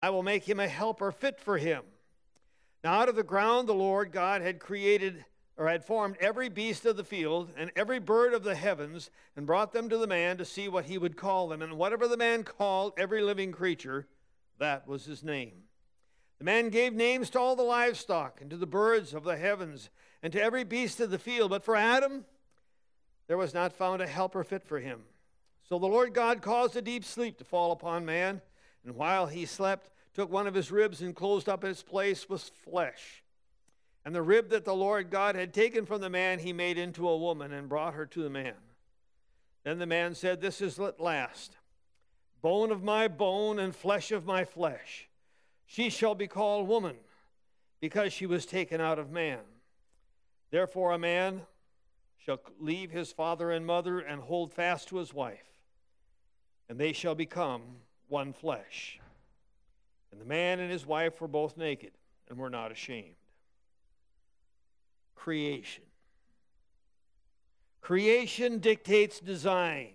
I will make him a helper fit for him. Now out of the ground the Lord God had created or had formed every beast of the field and every bird of the heavens, and brought them to the man to see what he would call them. And whatever the man called every living creature, that was his name. The man gave names to all the livestock, and to the birds of the heavens, and to every beast of the field. But for Adam there was not found a helper fit for him. So the Lord God caused a deep sleep to fall upon man, and while he slept, took one of his ribs and closed up its place with flesh. And the rib that the Lord God had taken from the man he made into a woman, and brought her to the man. Then the man said, "This is at last bone of my bone and flesh of my flesh. She shall be called woman, because she was taken out of man. Therefore a man shall leave his father and mother, and hold fast to his wife, and they shall become one flesh. And the man and his wife were both naked, and were not ashamed." Creation. Creation dictates design.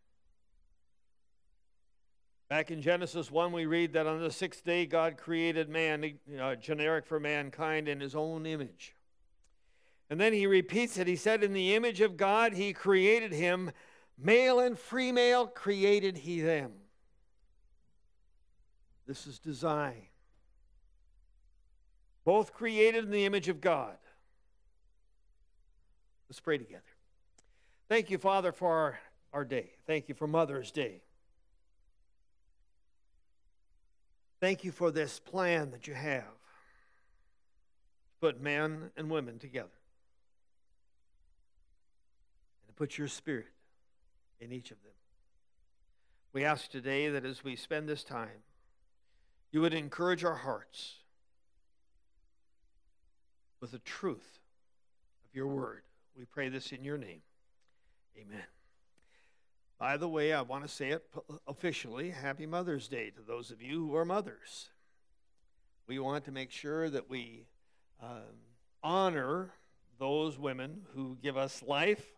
Back in Genesis 1, we read that on the sixth day God created man, generic for mankind, in his own image. And then he repeats it. He said, "In the image of God he created him, male and female created he them." This is design. Both created in the image of God. Let's pray together. Thank you, Father, for our day. Thank you for Mother's Day. Thank you for this plan that you have to put men and women together, and to put your Spirit in each of them. We ask today that as we spend this time, you would encourage our hearts with the truth of your word. We pray this in your name. Amen. By the way, I want to say it officially, Happy Mother's Day to those of you who are mothers. We want to make sure that we honor those women who give us life.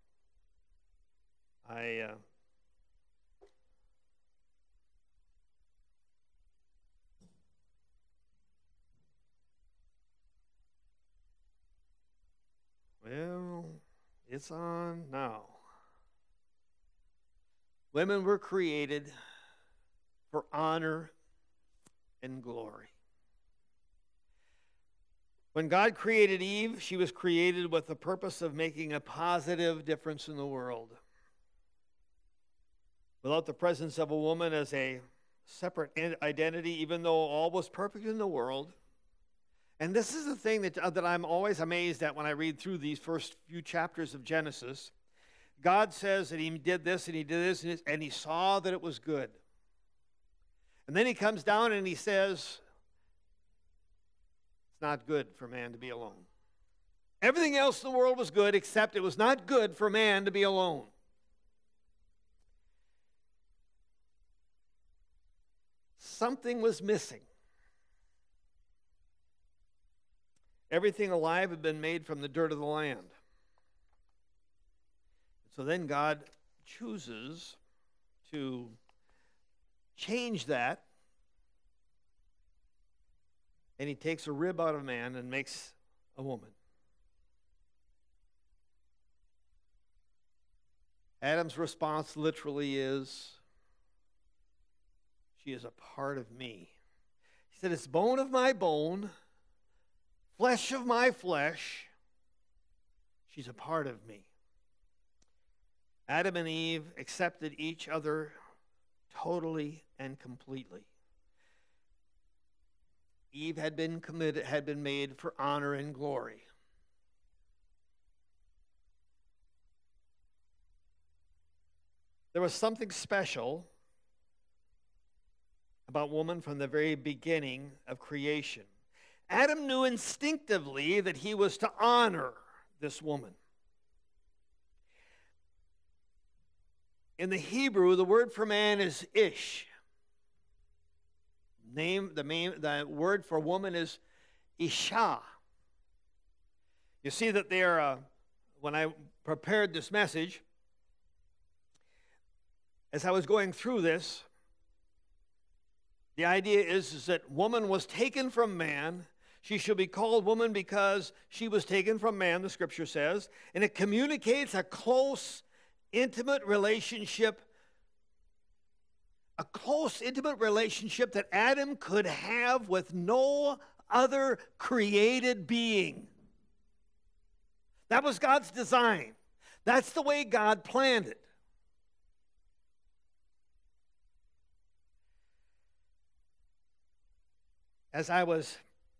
Well, it's on now. Women were created for honor and glory. When God created Eve, she was created with the purpose of making a positive difference in the world. Without the presence of a woman as a separate identity, even though all was perfect in the world. And this is the thing that I'm always amazed at when I read through these first few chapters of Genesis. God says that he did this and he did this, and he saw that it was good. And then he comes down and he says, it's not good for man to be alone. Everything else in the world was good, except it was not good for man to be alone. Something was missing. Everything alive had been made from the dirt of the land. So then God chooses to change that, and he takes a rib out of man and makes a woman. Adam's response literally is, she is a part of me. He said, it's bone of my bone, flesh of my flesh. She's a part of me. Adam and Eve accepted each other totally and completely. Eve had been made for honor and glory. There was something special about woman from the very beginning of creation. Adam knew instinctively that he was to honor this woman. In the Hebrew, the word for man is ish. The word for woman is isha. You see that there, when I prepared this message, as I was going through this, The idea is that woman was taken from man. She should be called woman because she was taken from man, the scripture says. And it communicates a close, intimate relationship that Adam could have with no other created being. That was God's design. That's the way God planned it. As I was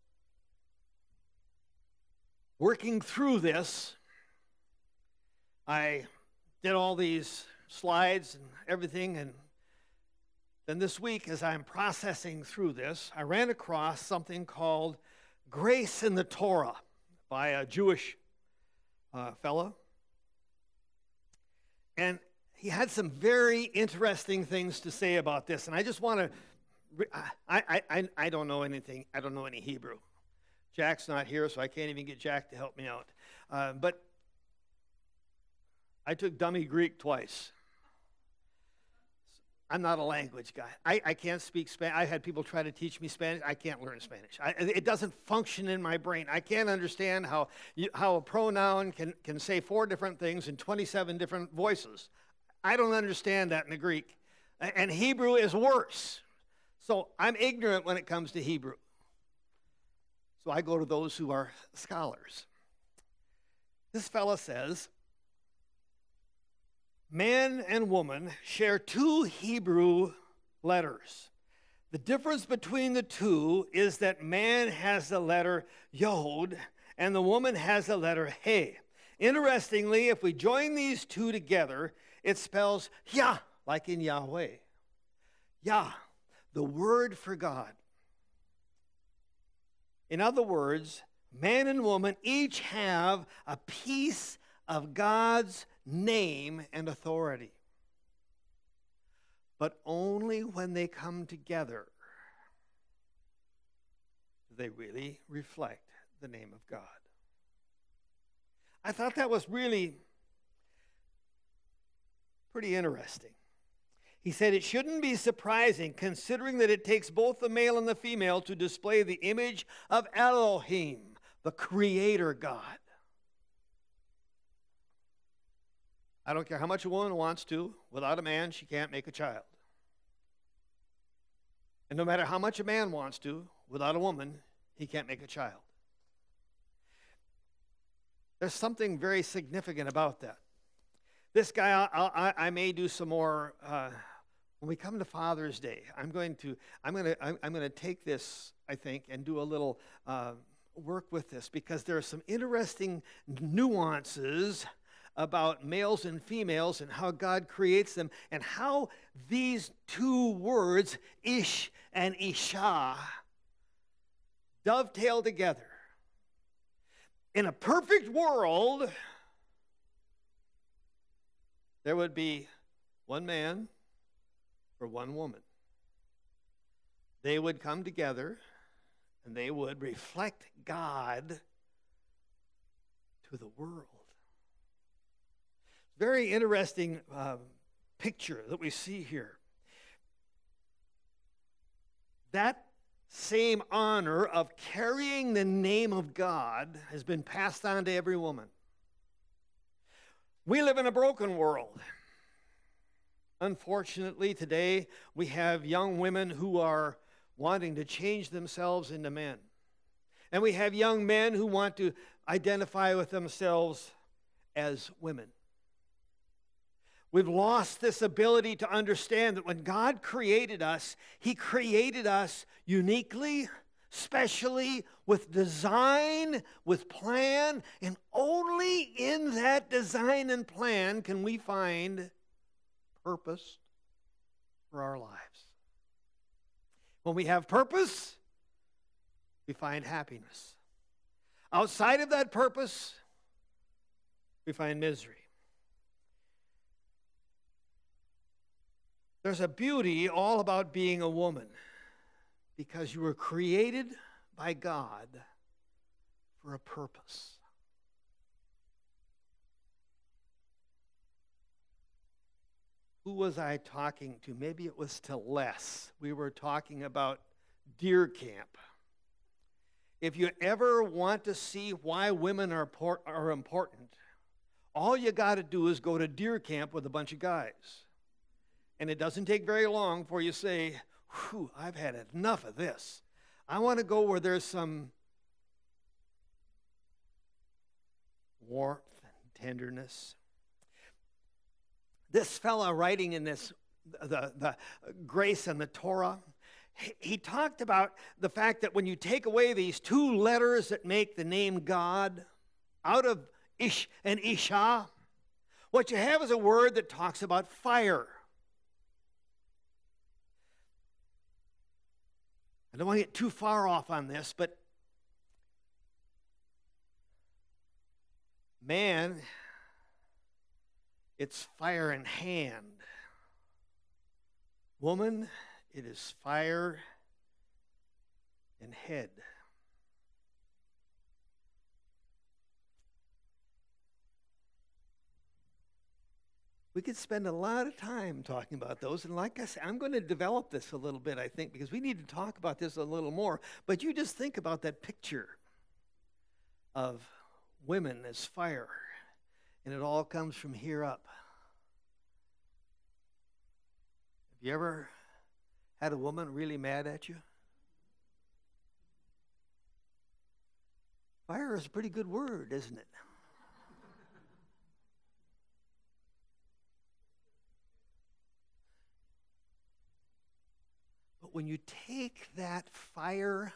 working through this, I did all these slides and everything, and then this week, as I'm processing through this, I ran across something called Grace in the Torah by a Jewish fellow. And he had some very interesting things to say about this, and I just want to I don't know anything. I don't know any Hebrew. Jack's not here, so I can't even get Jack to help me out. But I took dummy Greek twice. I'm not a language guy. I can't speak Spanish. I had people try to teach me Spanish. I can't learn Spanish. It doesn't function in my brain. I can't understand how a pronoun can say 4 different things in 27 different voices. I don't understand that in the Greek. And Hebrew is worse. So I'm ignorant when it comes to Hebrew. So I go to those who are scholars. This fella says, man and woman share 2 Hebrew letters. The difference between the 2 is that man has the letter Yod and the woman has the letter He. Interestingly, if we join these 2 together, it spells Yah, like in Yahweh. Yah, the word for God. In other words, man and woman each have a piece of God's name and authority. But only when they come together do they really reflect the name of God. I thought that was really pretty interesting. He said it shouldn't be surprising, considering that it takes both the male and the female to display the image of Elohim, the Creator God. I don't care how much a woman wants to. Without a man, she can't make a child. And no matter how much a man wants to, without a woman, he can't make a child. There's something very significant about that. This guy, I may do some more when we come to Father's Day. I'm going to take this, I think, and do a little work with this, because there are some interesting nuances about males and females and how God creates them, and how these 2 words, Ish and Isha, dovetail together. In a perfect world, there would be 1 man for 1 woman. They would come together and they would reflect God to the world. Very interesting picture that we see here. That same honor of carrying the name of God has been passed on to every woman. We live in a broken world. Unfortunately, today we have young women who are wanting to change themselves into men. And we have young men who want to identify with themselves as women. We've lost this ability to understand that when God created us, He created us uniquely, specially, with design, with plan, and only in that design and plan can we find purpose for our lives. When we have purpose, we find happiness. Outside of that purpose, we find misery. There's a beauty all about being a woman, because you were created by God for a purpose. Who was I talking to? Maybe it was to Les. We were talking about deer camp. If you ever want to see why women are important, all you got to do is go to deer camp with a bunch of guys. And it doesn't take very long before you say, whew, I've had enough of this. I want to go where there's some warmth and tenderness. This fella writing in this, the Grace and the Torah, he talked about the fact that when you take away these two letters that make the name God out of Ish and Isha, what you have is a word that talks about fire. I don't want to get too far off on this, but man, it's fire in hand. Woman, it is fire in head. We could spend a lot of time talking about those, and like I said, I'm going to develop this a little bit, I think, because we need to talk about this a little more. But you just think about that picture of women as fire, and it all comes from here up. Have you ever had a woman really mad at you? Fire is a pretty good word, isn't it? But when you take that fire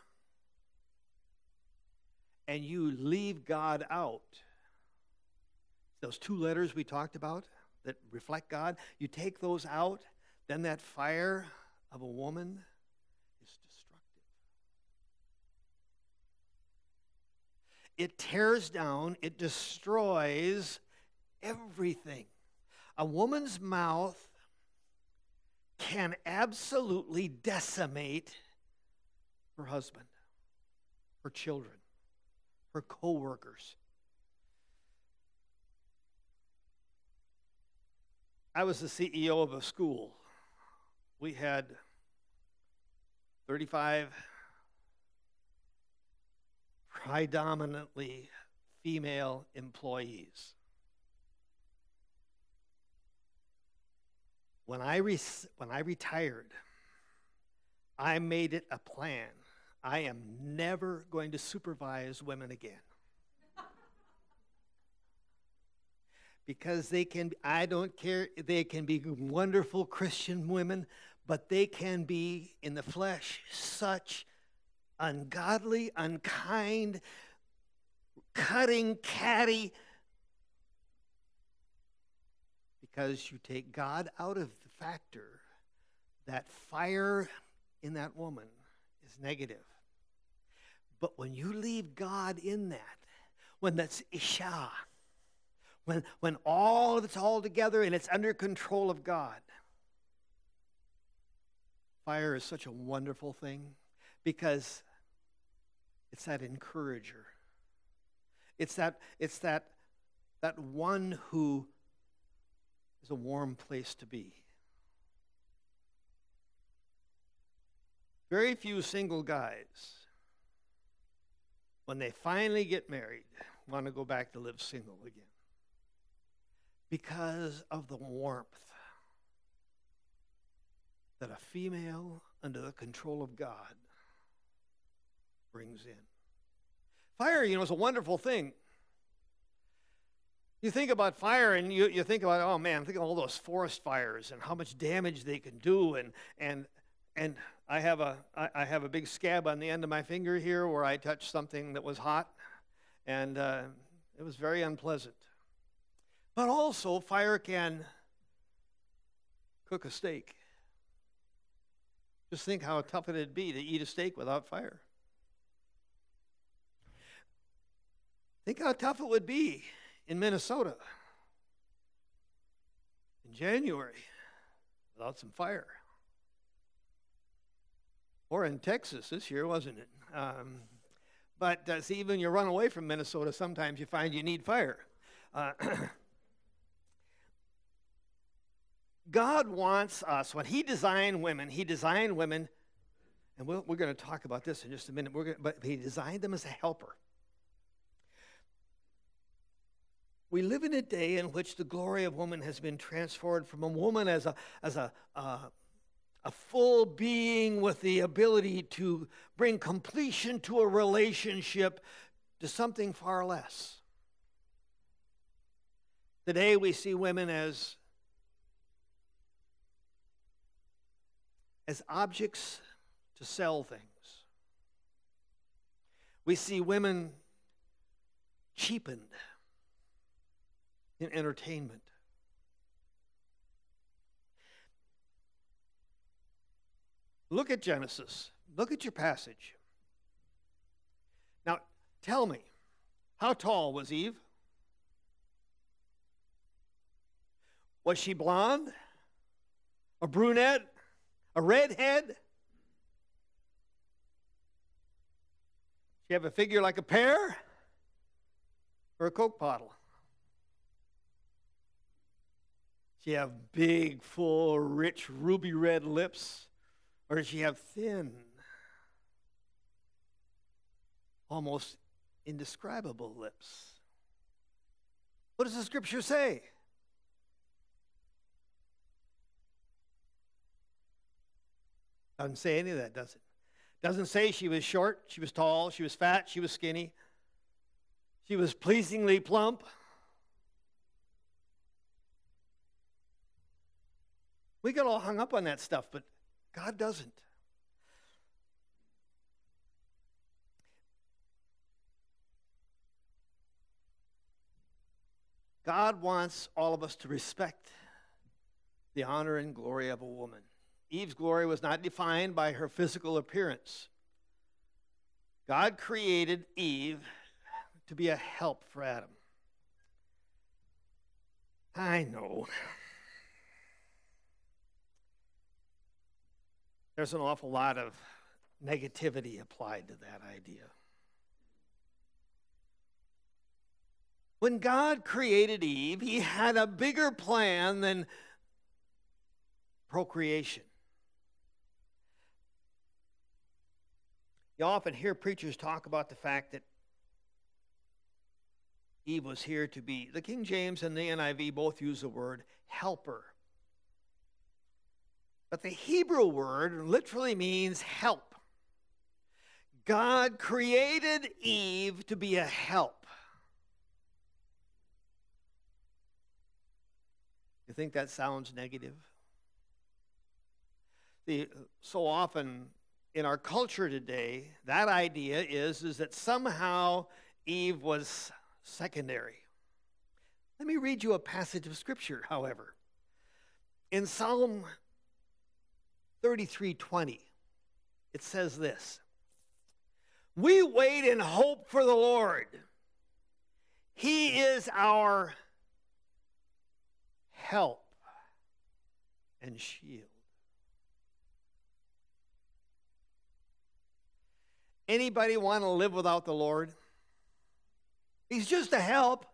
and you leave God out, those two letters we talked about that reflect God, you take those out, then that fire of a woman is destructive. It tears down, it destroys everything. A woman's mouth can absolutely decimate her husband, her children, her co-workers. I was the CEO of a school. We had 35 predominantly female employees. When I retired, I made it a plan. I am never going to supervise women again. Because they can, I don't care, they can be wonderful Christian women, but they can be, in the flesh, such ungodly, unkind, cutting, catty, because you take God out of the factor, that fire in that woman is negative. But when you leave God in that, when that's Isha, when all of it's all together and it's under control of God, fire is such a wonderful thing because it's that encourager. It's that one who is a warm place to be. Very few single guys, when they finally get married, want to go back to live single again because of the warmth that a female under the control of God brings in. Fire, is a wonderful thing. You think about fire and you think about, oh man, think of all those forest fires and how much damage they can do. And I have a big scab on the end of my finger here where I touched something that was hot, and it was very unpleasant. But also, fire can cook a steak. Just think how tough it'd be to eat a steak without fire. Think how tough it would be in Minnesota in January without some fire. Or in Texas this year, wasn't it? But see, even when you run away from Minnesota, sometimes you find you need fire. God wants us, when he designed women, and we're going to talk about this in just a minute, but he designed them as a helper. We live in a day in which the glory of woman has been transformed from a woman as a full being with the ability to bring completion to a relationship to something far less. Today we see women as objects to sell things. We see women cheapened in entertainment. Look at Genesis. Look at your passage. Now, tell me, how tall was Eve? Was she blonde? A brunette? A redhead? She have a figure like a pear? Or a Coke bottle? She have big, full, rich, ruby red lips? Or does she have thin, almost indescribable lips? What does the scripture say? Doesn't say any of that, does it? Doesn't say she was short, she was tall, she was fat, she was skinny. She was pleasingly plump. We get all hung up on that stuff, but God doesn't. God wants all of us to respect the honor and glory of a woman. Eve's glory was not defined by her physical appearance. God created Eve to be a help for Adam. I know. There's an awful lot of negativity applied to that idea. When God created Eve, he had a bigger plan than procreation. You often hear preachers talk about the fact that Eve was here to be, the King James and the NIV both use the word helper. But the Hebrew word literally means help. God created Eve to be a help. You think that sounds negative? So often in our culture today, that idea is that somehow Eve was secondary. Let me read you a passage of Scripture, however. In Psalm 33:20, it says this: "We wait in hope for the Lord. He is our help and shield." Anybody want to live without the Lord? He's just a help.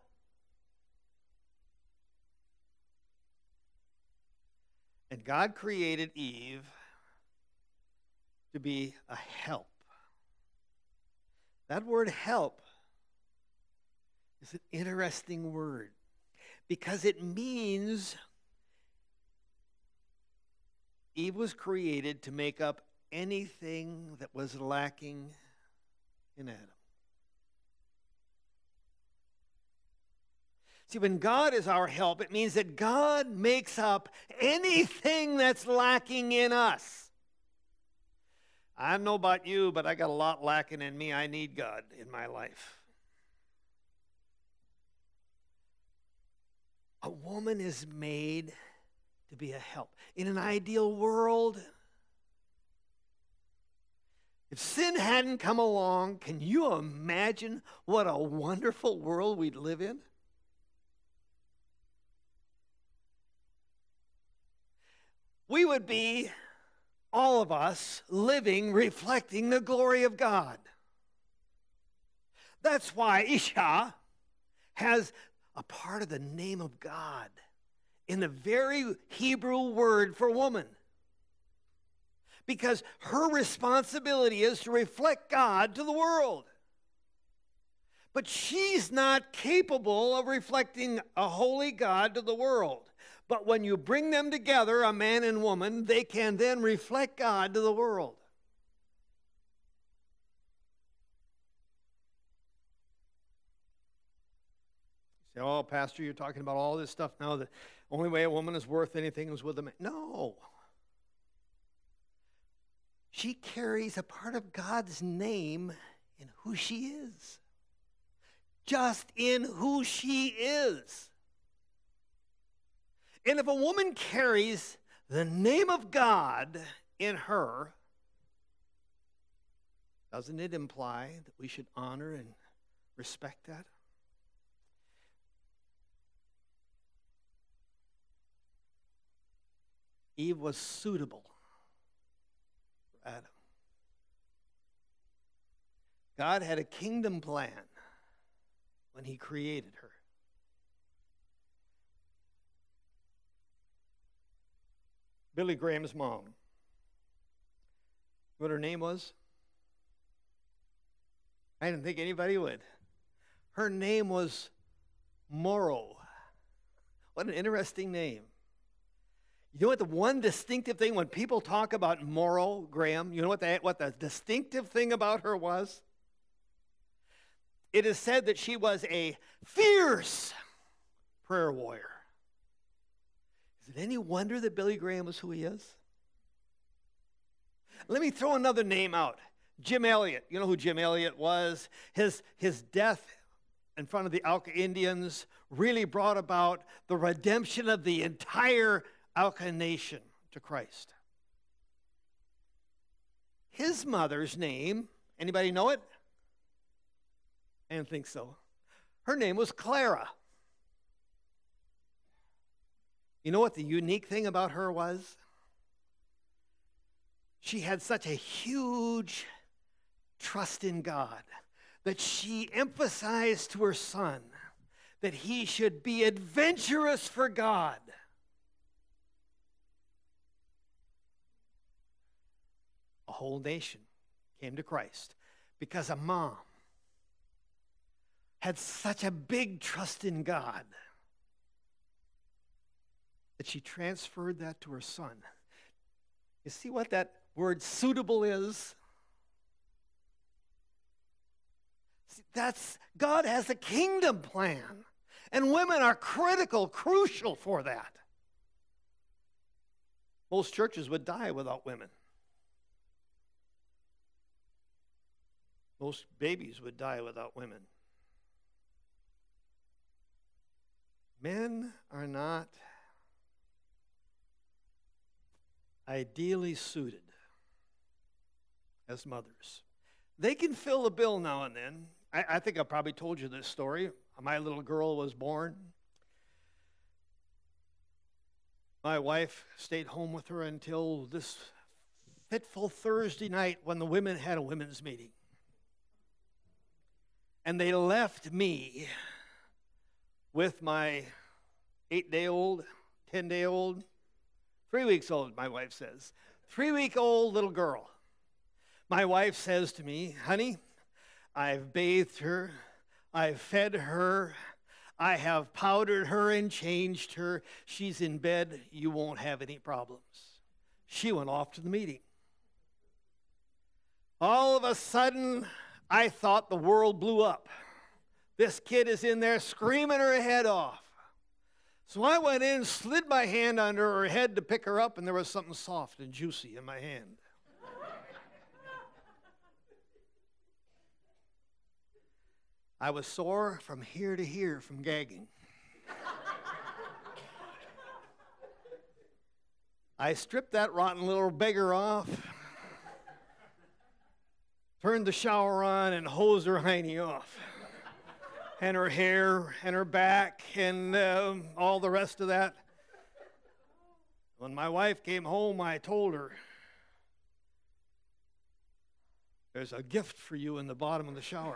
And God created Eve to be a help. That word help is an interesting word because it means Eve was created to make up anything that was lacking in Adam. See, when God is our help, it means that God makes up anything that's lacking in us. I don't know about you, but I got a lot lacking in me. I need God in my life. A woman is made to be a help. In an ideal world, if sin hadn't come along, can you imagine what a wonderful world we'd live in? We would be, all of us, living, reflecting the glory of God. That's why Isha has a part of the name of God in the very Hebrew word for woman. Because her responsibility is to reflect God to the world. But she's not capable of reflecting a holy God to the world. But when you bring them together, a man and woman, they can then reflect God to the world. You say, oh, Pastor, you're talking about all this stuff now. The only way a woman is worth anything is with a man. No. She carries a part of God's name in who she is. Just in who she is. And if a woman carries the name of God in her, doesn't it imply that we should honor and respect that? Eve was suitable for Adam. God had a kingdom plan when he created her. Billy Graham's mom. What her name was? I didn't think anybody would. Her name was Morrow. What an interesting name. You know what the one distinctive thing when people talk about Morrow Graham, you know what the distinctive thing about her was? It is said that she was a fierce prayer warrior. Is it any wonder that Billy Graham is who he is? Let me throw another name out. Jim Elliot. You know who Jim Elliot was? His death in front of the Auca Indians really brought about the redemption of the entire Auca nation to Christ. His mother's name, anybody know it? I didn't think so. Her name was Clara. You know what the unique thing about her was? She had such a huge trust in God that she emphasized to her son that he should be adventurous for God. A whole nation came to Christ because a mom had such a big trust in God that she transferred that to her son. You see what that word suitable is? See, God has a kingdom plan, and women are crucial for that. Most churches would die without women. Most babies would die without women. Men are not ideally suited as mothers. They can fill a bill now and then. I think I probably told you this story. My little girl was born. My wife stayed home with her until this fateful Thursday night when the women had a women's meeting. And they left me with my 8-day-old, 10-day-old, 3 weeks old, my wife says. 3-week-old little girl. My wife says to me, honey, I've bathed her, I've fed her, I have powdered her and changed her. She's in bed, you won't have any problems. She went off to the meeting. All of a sudden, I thought the world blew up. This kid is in there screaming her head off. So I went in, slid my hand under her head to pick her up, and there was something soft and juicy in my hand. I was sore from here to here from gagging. I stripped that rotten little beggar off, turned the shower on, and hosed her hiney off. And her hair, and her back, and all the rest of that. When my wife came home, I told her, there's a gift for you in the bottom of the shower.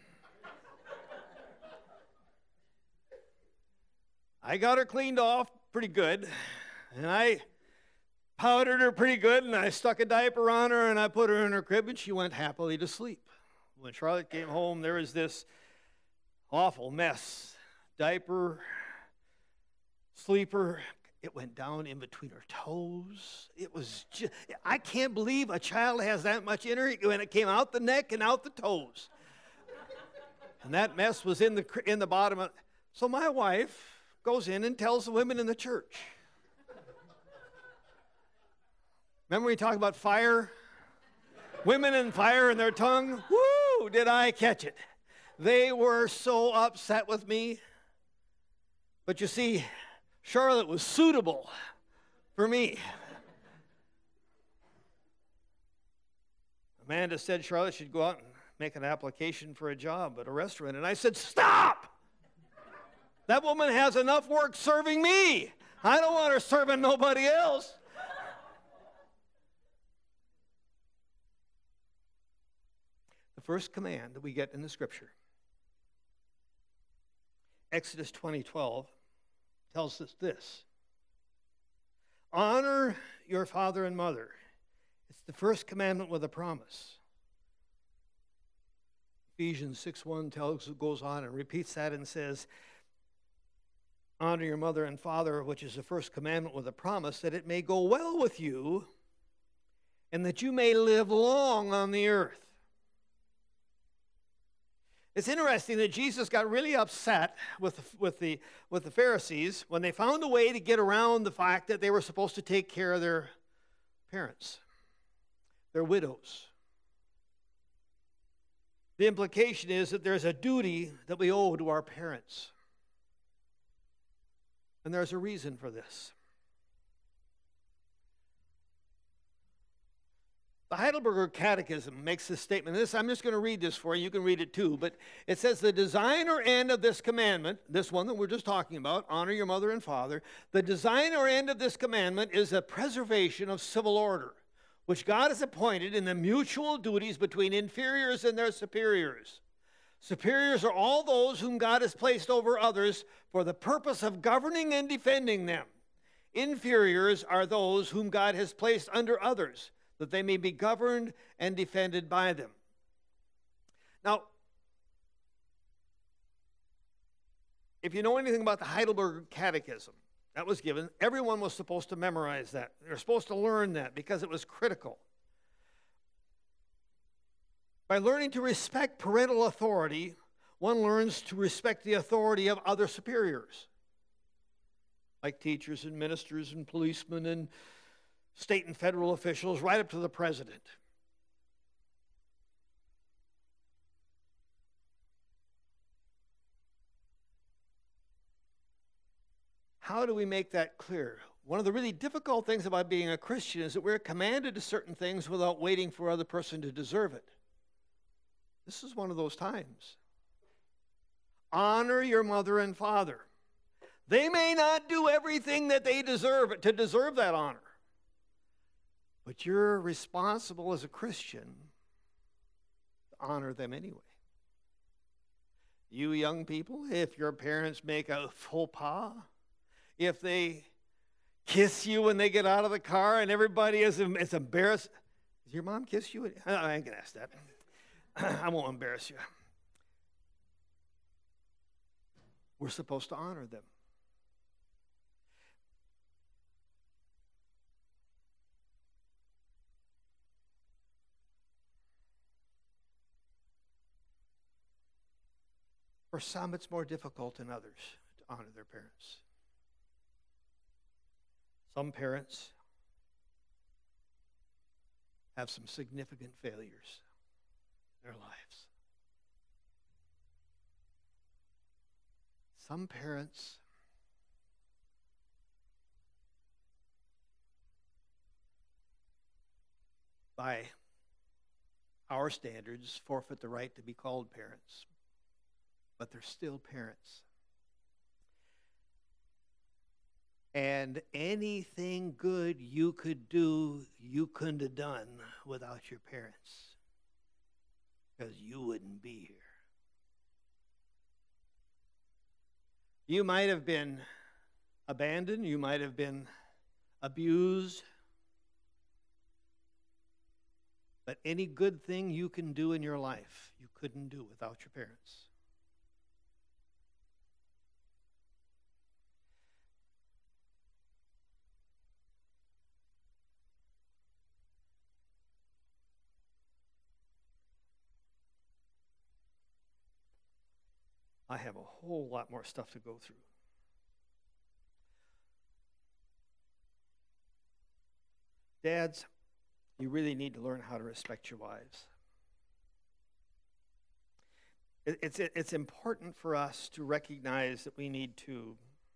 I got her cleaned off, pretty good, and I powdered her pretty good, and I stuck a diaper on her, and I put her in her crib, and she went happily to sleep. When Charlotte came home, there was this awful mess. Diaper, sleeper, it went down in between her toes. It was just, I can't believe a child has that much in her when it came out the neck and out the toes. And that mess was in the bottom of. So my wife goes in and tells the women in the church. Remember we talked about fire? Women and fire in their tongue? Woo! Did I catch it? They were so upset with me. But you see, Charlotte was suitable for me. Amanda said Charlotte should go out and make an application for a job at a restaurant. And I said, stop! That woman has enough work serving me. I don't want her serving nobody else. The first command that we get in the scripture, Exodus 20:12, tells us this. Honor your father and mother. It's the first commandment with a promise. Ephesians 6:1 goes on and repeats that and says, honor your mother and father, which is the first commandment with a promise, that it may go well with you and that you may live long on the earth. It's interesting that Jesus got really upset with the Pharisees when they found a way to get around the fact that they were supposed to take care of their parents, their widows. The implication is that there's a duty that we owe to our parents. And there's a reason for this. The Heidelberger Catechism makes this statement. I'm just going to read this for you. You can read it too. But it says, the design or end of this commandment, this one that we're just talking about, honor your mother and father, the design or end of this commandment is the preservation of civil order, which God has appointed in the mutual duties between inferiors and their superiors. Superiors are all those whom God has placed over others for the purpose of governing and defending them. Inferiors are those whom God has placed under others, that they may be governed and defended by them. Now, if you know anything about the Heidelberg Catechism, that was given, everyone was supposed to memorize that. They're supposed to learn that because it was critical. By learning to respect parental authority, one learns to respect the authority of other superiors, like teachers and ministers and policemen and state and federal officials, right up to the president. How do we make that clear? One of the really difficult things about being a Christian is that we're commanded to certain things without waiting for other person to deserve it. This is one of those times. Honor your mother and father. They may not do everything that they deserve to deserve that honor. But you're responsible as a Christian to honor them anyway. You young people, if your parents make a faux pas, if they kiss you when they get out of the car and everybody is embarrassed. Does your mom kiss you? I ain't going to ask that. I won't embarrass you. We're supposed to honor them. For some, it's more difficult than others to honor their parents. Some parents have some significant failures in their lives. Some parents by our standards forfeit the right to be called parents, but they're still parents. And anything good you could do, you couldn't have done without your parents, because you wouldn't be here. You might have been abandoned. You might have been abused. But any good thing you can do in your life, you couldn't do without your parents. I have a whole lot more stuff to go through. Dads, you really need to learn how to respect your wives. It's important for us to recognize that we need to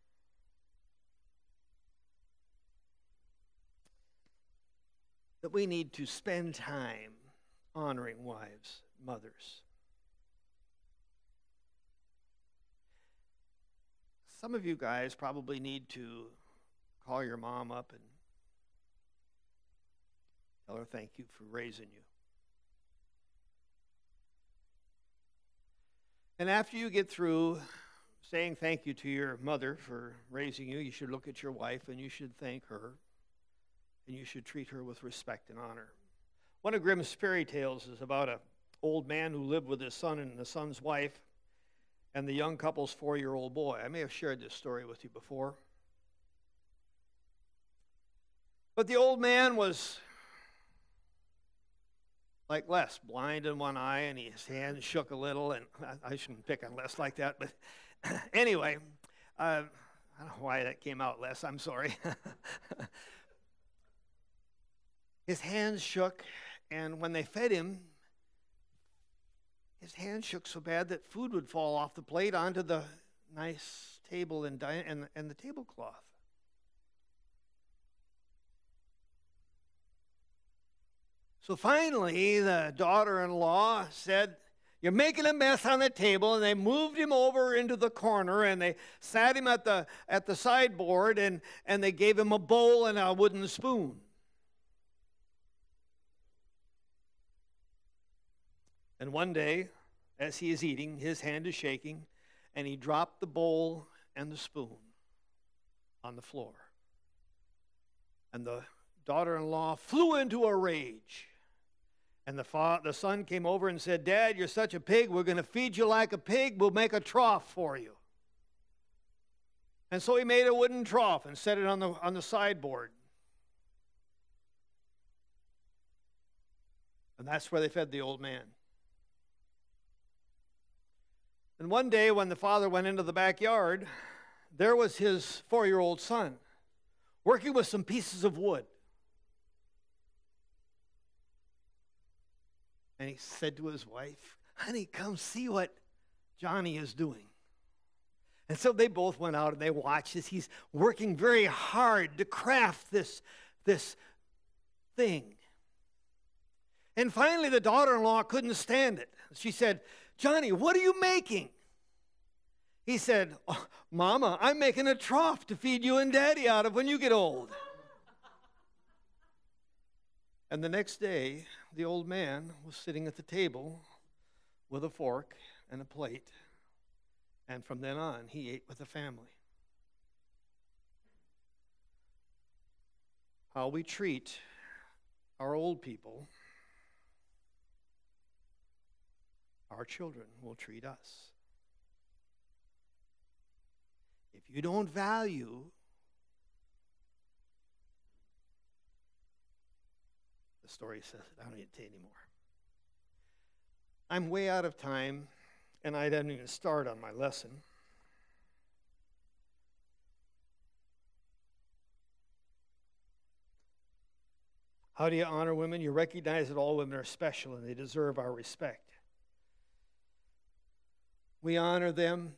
spend time honoring wives, mothers. Some of you guys probably need to call your mom up and tell her thank you for raising you. And after you get through saying thank you to your mother for raising you, you should look at your wife and you should thank her. And you should treat her with respect and honor. One of Grimm's fairy tales is about an old man who lived with his son and the son's wife and the young couple's 4-year-old boy. I may have shared this story with you before. But the old man was like Les, blind in one eye, and his hands shook a little, and I shouldn't pick on Les like that, but anyway, I don't know why that came out, Les, I'm sorry. His hands shook, and when they fed him, his hands shook so bad that food would fall off the plate onto the nice table and the tablecloth. So finally, the daughter-in-law said, "You're making a mess on the table," and they moved him over into the corner, and they sat him at the sideboard, and they gave him a bowl and a wooden spoon. And one day, as he is eating, his hand is shaking, and he dropped the bowl and the spoon on the floor. And the daughter-in-law flew into a rage. And the son came over and said, "Dad, you're such a pig. We're going to feed you like a pig. We'll make a trough for you." And so he made a wooden trough and set it on the sideboard. And that's where they fed the old man. And one day when the father went into the backyard, there was his 4-year-old son working with some pieces of wood. And he said to his wife, "Honey, come see what Johnny is doing." And so they both went out and they watched as he's working very hard to craft this thing. And finally the daughter-in-law couldn't stand it. She said, "Johnny, what are you making?" He said, "Oh, Mama, I'm making a trough to feed you and Daddy out of when you get old." And the next day, the old man was sitting at the table with a fork and a plate. And from then on, he ate with the family. How we treat our old people, our children will treat us. If you don't value the story says it. I don't need to tell you anymore. I'm way out of time, and I didn't even start on my lesson. How do you honor women? You recognize that all women are special and they deserve our respect. We honor them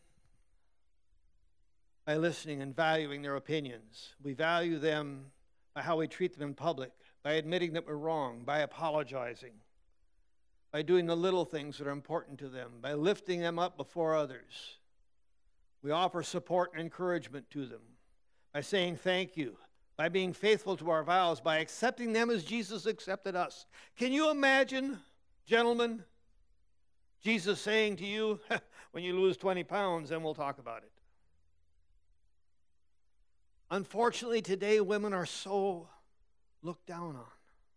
by listening and valuing their opinions. We value them by how we treat them in public, by admitting that we're wrong, by apologizing, by doing the little things that are important to them, by lifting them up before others. We offer support and encouragement to them by saying thank you, by being faithful to our vows, by accepting them as Jesus accepted us. Can you imagine, gentlemen, Jesus saying to you, "When you lose 20 pounds, then we'll talk about it"? Unfortunately, today women are so looked down on.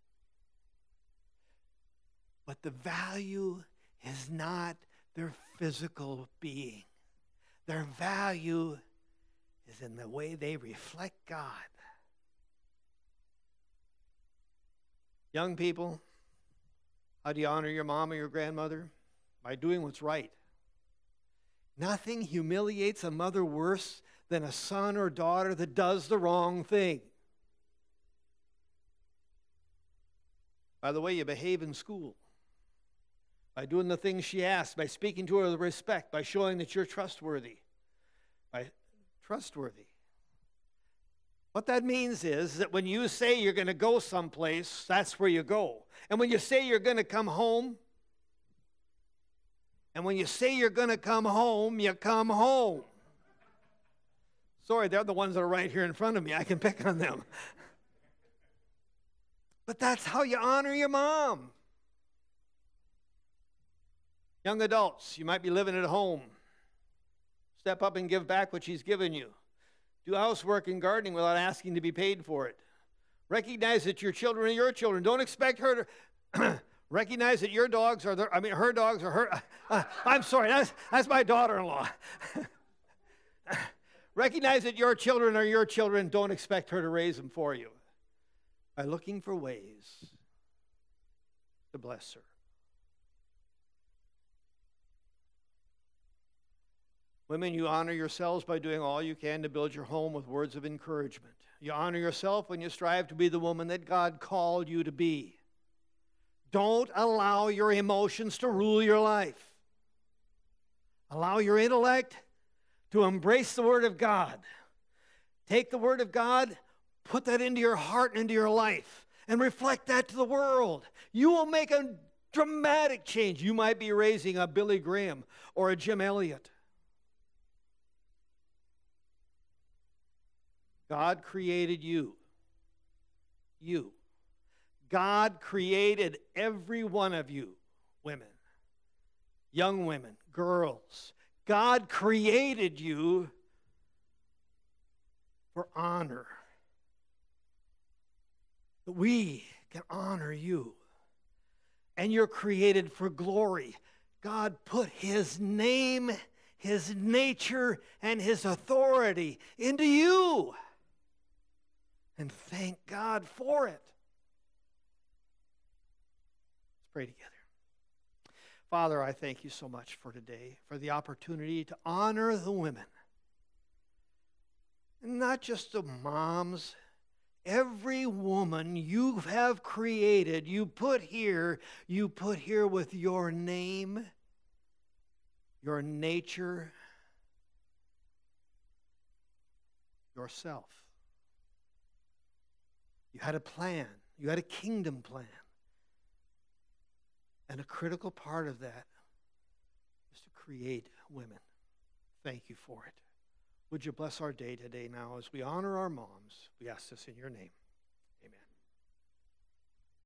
But the value is not their physical being. Their value is in the way they reflect God. Young people, how do you honor your mom or your grandmother? By doing what's right. Nothing humiliates a mother worse than a son or daughter that does the wrong thing. By the way you behave in school, by doing the things she asks, by speaking to her with respect, by showing that you're trustworthy. What that means is that when you say you're going to go someplace, that's where you go. And when you say you're going to come home, you come home. Sorry, they're the ones that are right here in front of me. I can pick on them. But that's how you honor your mom. Young adults, you might be living at home. Step up and give back what she's given you. Do housework and gardening without asking to be paid for it. Recognize that your children are your children. Don't expect her to recognize that your dogs are her dogs are her. I'm sorry, that's my daughter-in-law. Recognize that your children are your children. Don't expect her to raise them for you. By looking for ways to bless her. Women, you honor yourselves by doing all you can to build your home with words of encouragement. You honor yourself when you strive to be the woman that God called you to be. Don't allow your emotions to rule your life. Allow your intellect to embrace the Word of God. Take the Word of God, put that into your heart and into your life, and reflect that to the world. You will make a dramatic change. You might be raising a Billy Graham or a Jim Elliot. God created you. You. God created every one of you, women, young women, girls. God created you for honor. We can honor you. And you're created for glory. God put His name, His nature, and His authority into you. And thank God for it. Let's pray together. Father, I thank you so much for today, for the opportunity to honor the women. And not just the moms, every woman you have created, you put here with your name, your nature, yourself. You had a plan. You had a kingdom plan. And a critical part of that is to create women. Thank you for it. Would you bless our day today now as we honor our moms? We ask this in your name.